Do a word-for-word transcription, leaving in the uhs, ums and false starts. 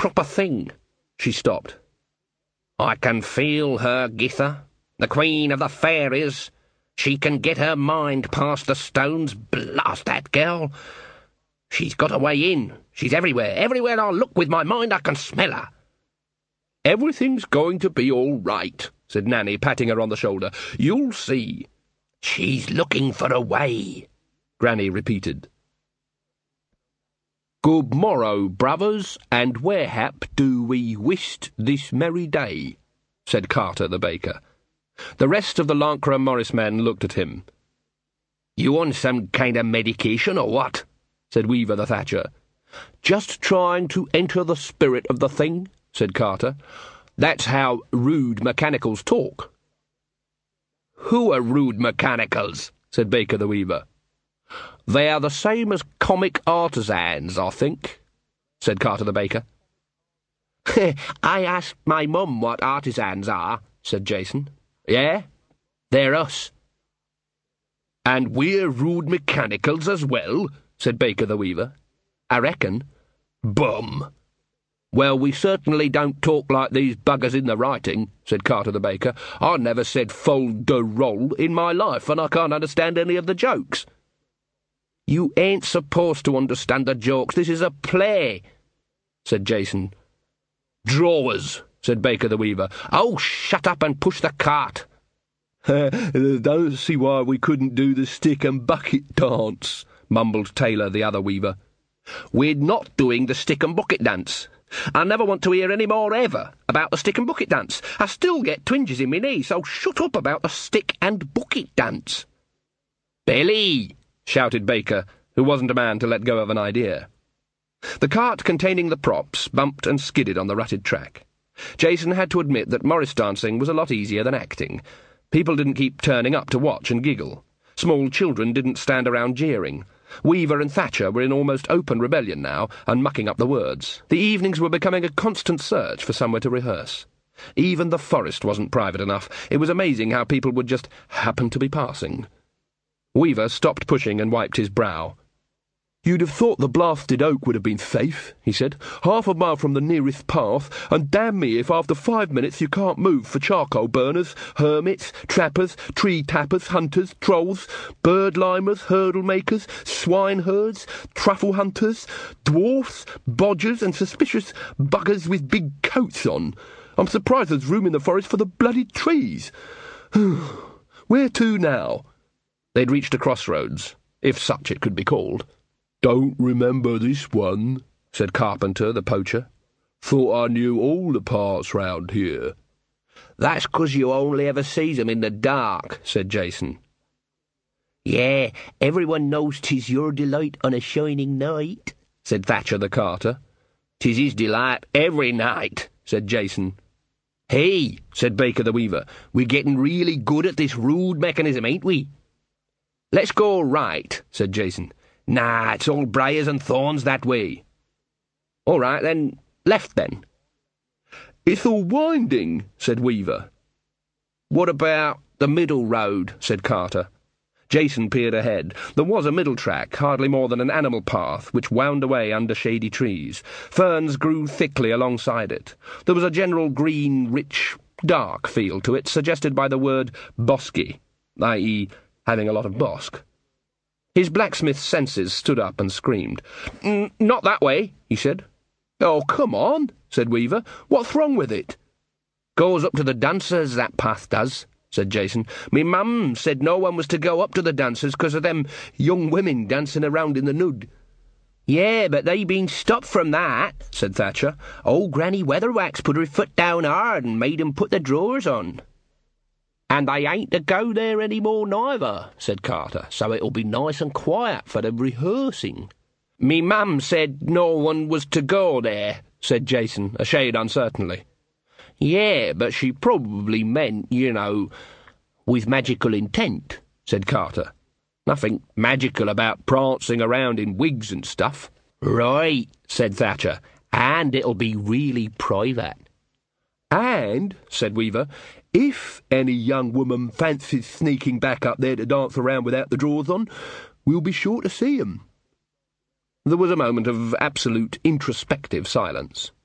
proper thing. She stopped. I can feel her, Githa, the queen of the fairies. She can get her mind past the stones. Blast that girl. She's got a way in. She's everywhere. Everywhere I look with my mind I can smell her. Everything's going to be all right, said Nanny, patting her on the shoulder. You'll see. She's looking for a way, Granny repeated. Good morrow, brothers, and where hap do we whist this merry day? Said Carter the baker. The rest of the Lancre Morris men looked at him. You on some kind of medication or what? Said Weaver the Thatcher. Just trying to enter the spirit of the thing, said Carter. That's how rude mechanicals talk. Who are rude mechanicals? Said Baker the Weaver. They are the same as comic artisans, I think, said Carter the baker. I asked my mum what artisans are, said Jason. Yeah, they're us. And we're rude mechanicals as well, said Baker the Weaver. I reckon. Bum. Well, we certainly don't talk like these buggers in the writing, said Carter the baker. I never said fol de rol in my life, and I can't understand any of the jokes. You ain't supposed to understand the jokes. This is a play, said Jason. Drawers, said Baker the Weaver. Oh, shut up and push the cart. Don't see why we couldn't do the stick and bucket dance, mumbled Taylor the other weaver. We're not doing the stick and bucket dance. I never want to hear any more ever about the stick and bucket dance. I still get twinges in my knee, so shut up about the stick and bucket dance. Billy! Shouted Baker, who wasn't a man to let go of an idea. The cart containing the props bumped and skidded on the rutted track. Jason had to admit that Morris dancing was a lot easier than acting. People didn't keep turning up to watch and giggle. Small children didn't stand around jeering. Weaver and Thatcher were in almost open rebellion now, and mucking up the words. The evenings were becoming a constant search for somewhere to rehearse. Even the forest wasn't private enough. It was amazing how people would just happen to be passing. Weaver stopped pushing and wiped his brow. You'd have thought the blasted oak would have been safe, he said. Half a mile from the nearest path, and damn me if after five minutes you can't move for charcoal burners, hermits, trappers, tree tappers, hunters, trolls, bird limers, hurdle makers, swineherds, truffle hunters, dwarfs, bodgers, and suspicious buggers with big coats on. I'm surprised there's room in the forest for the bloody trees. Where to now? They'd reached a crossroads, if such it could be called. Don't remember this one, said Carpenter, the poacher. Thought I knew all the parts round here. That's 'cause you only ever sees 'em in the dark, said Jason. Yeah, everyone knows 'tis your delight on a shining night, said Thatcher the carter. 'Tis his delight every night, said Jason. Hey, said Baker the Weaver, we're getting really good at this rude mechanism, ain't we? Let's go right, said Jason. Nah, it's all briars and thorns that way. All right, then, left then. It's all winding, said Weaver. What about the middle road, said Carter. Jason peered ahead. There was a middle track, hardly more than an animal path, which wound away under shady trees. Ferns grew thickly alongside it. There was a general green, rich, dark feel to it, suggested by the word bosky, that is, having a lot of bosque. His blacksmith's senses stood up and screamed. Not that way, he said. Oh, come on, said Weaver. What's wrong with it? Goes up to the dancers, that path does, said Jason. Me mum said no one was to go up to the dancers 'cause of them young women dancing around in the nud. Yeah, but they been stopped from that, said Thatcher. Old Granny Weatherwax put her foot down hard and made 'em put the drawers on. And they ain't to go there any more neither, said Carter, so it'll be nice and quiet for the rehearsing. Me mum said no one was to go there, said Jason, a shade uncertainly. Yeah, but she probably meant, you know, with magical intent, said Carter. Nothing magical about prancing around in wigs and stuff. Right, said Thatcher, and it'll be really private. And, said Weaver, if any young woman fancies sneaking back up there to dance around without the drawers on, we'll be sure to see 'em. There was a moment of absolute introspective silence.